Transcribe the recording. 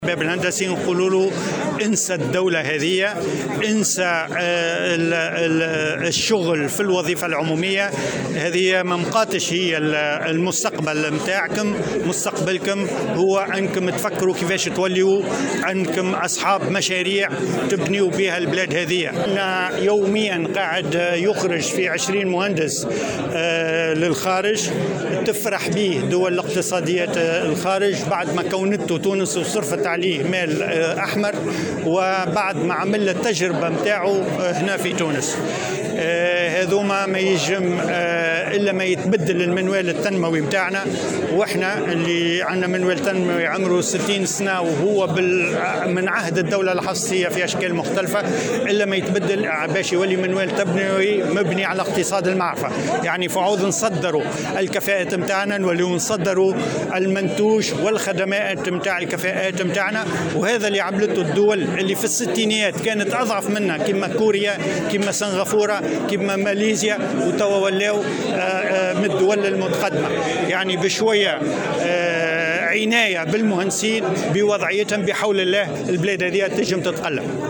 الشباب الهندسي نقولوا له انسى الدولة هذه، انسى الشغل في الوظيفة العمومية هذه، ما مقاتش هي المستقبل متاعكم. مستقبلكم هو انكم تفكروا كيفاش توليوا انكم اصحاب مشاريع تبنيوا بها البلاد هذه. أنا يوميا قاعد يخرج في 20 مهندس للخارج، تفرح به دول الاقتصادية الخارج بعد ما كونته تونس وصرفت عليه مال أحمر، وبعد ما عمل التجربة متاعه هنا في تونس. هذوما ما يجم إلا ما يتبدل المنوال التنموي متاعنا، وإحنا اللي عندنا منوال تنموي عمره 60 سنة وهو من عهد الدولة الحصرية في أشكال مختلفة، إلا ما يتبدل باش يولي منوال تنموي مبني على اقتصاد المعرفة. يعني فعوض نصدروا الكفاءات متاعنا نوليو نصدروا المنتوج والخدمات متاع الكفاءات متاعنا. وهذا اللي عملته الدول اللي في الستينيات كانت أضعف منا، كما كوريا، كما سنغافورة، كما ماليزيا، وتوا ولاو من الدول المتقدمة. يعني بشوية عناية بالمهندسين بوضعيتهم، بحول الله البلاد هذه تنجم تتقلب.